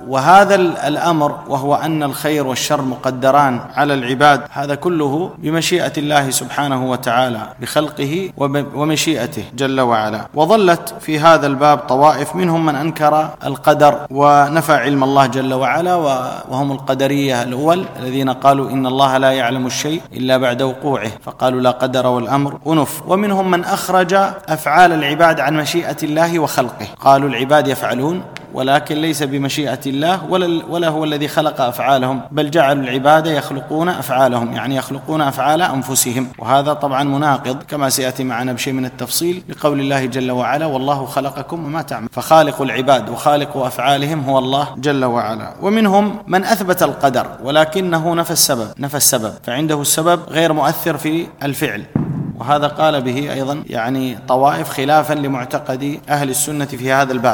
وهذا الأمر وهو أن الخير والشر مقدران على العباد، هذا كله بمشيئة الله سبحانه وتعالى، بخلقه ومشيئته جل وعلا. وظلت في هذا الباب طوائف، منهم من أنكر القدر ونفى علم الله جل وعلا، وهم القدرية الأول الذين قالوا إن الله لا يعلم الشيء إلا بعد وقوعه، فقالوا لا قدر والأمر أنف. ومنهم من أخرج أفعال العباد عن مشيئة الله وخلقه، قالوا العباد يفعلون ولكن ليس بمشيئة الله ولا هو الذي خلق أفعالهم، بل جعلوا العباد يخلقون أفعالهم، يعني يخلقون أفعال أنفسهم. وهذا طبعا مناقض كما سيأتي معنا بشيء من التفصيل لقول الله جل وعلا والله خلقكم وما تعملون، فخالق العباد وخالق أفعالهم هو الله جل وعلا. ومنهم من أثبت القدر ولكنه نفى السبب، فعنده السبب غير مؤثر في الفعل، وهذا قال به أيضا يعني طوائف خلافا لمعتقد أهل السنة في هذا الباب.